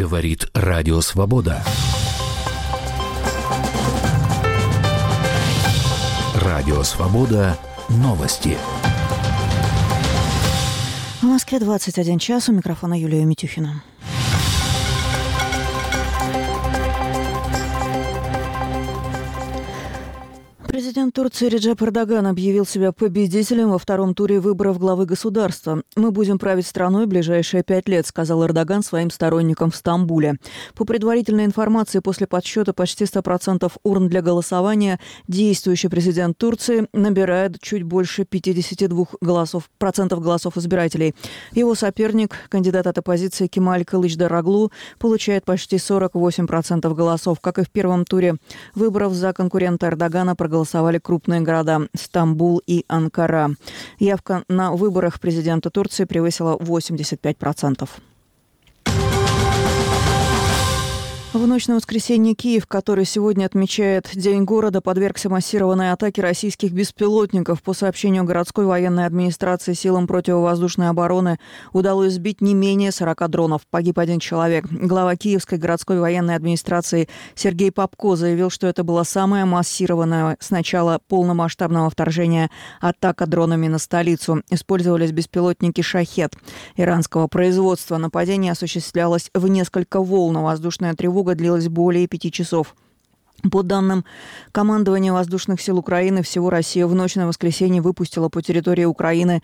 Говорит Радио Свобода. Радио Свобода. Новости. В Москве 21 час. У микрофона Юлия Митюхина. Президент Турции Реджеп Эрдоган объявил себя победителем во втором туре выборов главы государства. «Мы будем править страной ближайшие 5 лет», сказал Эрдоган своим сторонникам в Стамбуле. По предварительной информации, после подсчета почти 100% урн для голосования, действующий президент Турции набирает чуть больше 52% голосов избирателей. Его соперник, кандидат от оппозиции Кемаль Кылычдароглу, получает почти 48% голосов. Как и в первом туре выборов, за конкурента Эрдогана проголосовали крупные города Стамбул и Анкара. Явка на выборах президента Турции превысила 85%. В ночь на воскресенье Киев, который сегодня отмечает День города, подвергся массированной атаке российских беспилотников. По сообщению городской военной администрации, силам противовоздушной обороны удалось сбить не менее 40 дронов. Погиб 1 человек. Глава Киевской городской военной администрации Сергей Попко заявил, что это была самая массированная с начала полномасштабного вторжения атака дронами на столицу. Использовались беспилотники «Шахед» иранского производства. Нападение осуществлялось в несколько волн. Воздушная тревога длилась более 5 часов. По данным командования воздушных сил Украины, всего Россия в ночь на воскресенье выпустила по территории Украины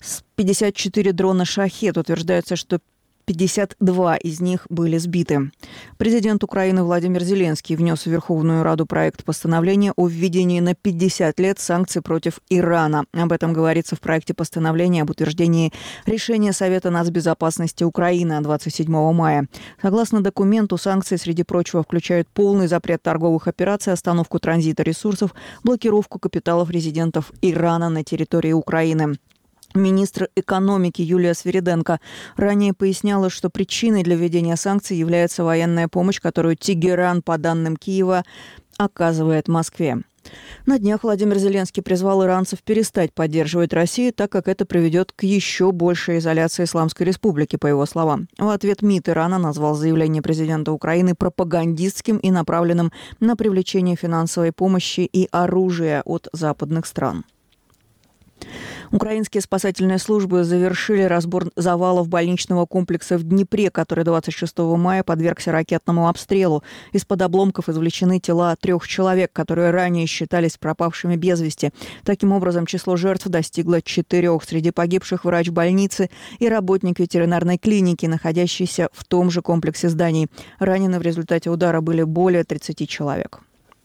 54 дрона «Шахед». Утверждается, что 52 из них были сбиты. Президент Украины Владимир Зеленский внес в Верховную Раду проект постановления о введении на 50 лет санкций против Ирана. Об этом говорится в проекте постановления об утверждении решения Совета нацбезопасности Украины от 27 мая. Согласно документу, санкции, среди прочего, включают полный запрет торговых операций, остановку транзита ресурсов, блокировку капиталов резидентов Ирана на территории Украины. Министр экономики Юлия Свириденко ранее поясняла, что причиной для введения санкций является военная помощь, которую Тегеран, по данным Киева, оказывает Москве. На днях Владимир Зеленский призвал иранцев перестать поддерживать Россию, так как это приведет к еще большей изоляции Исламской Республики, по его словам. В ответ МИД Ирана назвал заявление президента Украины пропагандистским и направленным на привлечение финансовой помощи и оружия от западных стран. Украинские спасательные службы завершили разбор завалов больничного комплекса в Днепре, который 26 мая подвергся ракетному обстрелу. Из-под обломков извлечены тела 3 человек, которые ранее считались пропавшими без вести. Таким образом, число жертв достигло 4. Среди погибших врач больницы и работник ветеринарной клиники, находящийся в том же комплексе зданий. Ранены в результате удара были более 30 человек.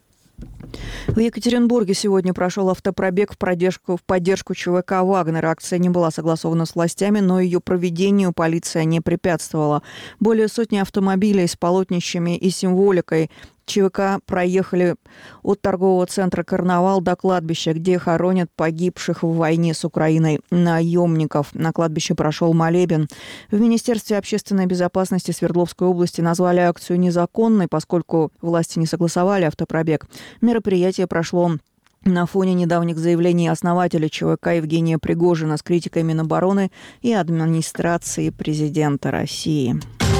В Екатеринбурге сегодня прошел автопробег в поддержку ЧВК «Вагнер». Акция не была согласована с властями, но ее проведению полиция не препятствовала. Более сотни автомобилей с полотнищами и символикой ЧВК проехали от торгового центра «Карнавал» до кладбища, где хоронят погибших в войне с Украиной наемников. На кладбище прошел молебен. В Министерстве общественной безопасности Свердловской области назвали акцию незаконной, поскольку власти не согласовали автопробег. Мероприятие прошло на фоне недавних заявлений основателя ЧВК Евгения Пригожина с критикой Минобороны и администрации президента России.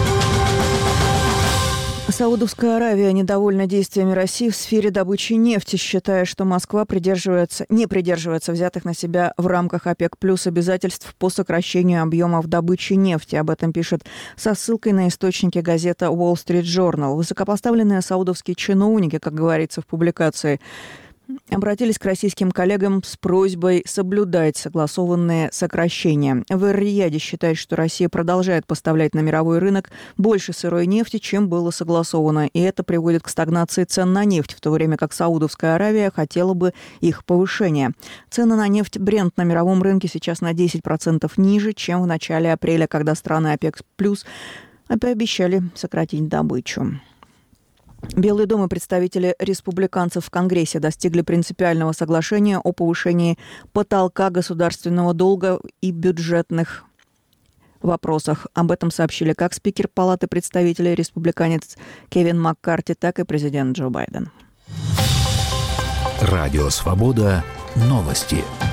Саудовская Аравия недовольна действиями России в сфере добычи нефти, считая, что Москва не придерживается взятых на себя в рамках ОПЕК+ обязательств по сокращению объемов добычи нефти. Об этом пишет со ссылкой на источники газета Wall Street Journal. Высокопоставленные саудовские чиновники, как говорится в публикации, обратились к российским коллегам с просьбой соблюдать согласованные сокращения. В Эр-Рияде считают, что Россия продолжает поставлять на мировой рынок больше сырой нефти, чем было согласовано. И это приводит к стагнации цен на нефть, в то время как Саудовская Аравия хотела бы их повышения. Цены на нефть Брент на мировом рынке сейчас на 10% ниже, чем в начале апреля, когда страны ОПЕК+ пообещали сократить добычу. Белый дом и представители республиканцев в Конгрессе достигли принципиального соглашения о повышении потолка государственного долга и бюджетных вопросах. Об этом сообщили как спикер Палаты представителей республиканец Кевин Маккарти, так и президент Джо Байден. Радио «Свобода». Новости.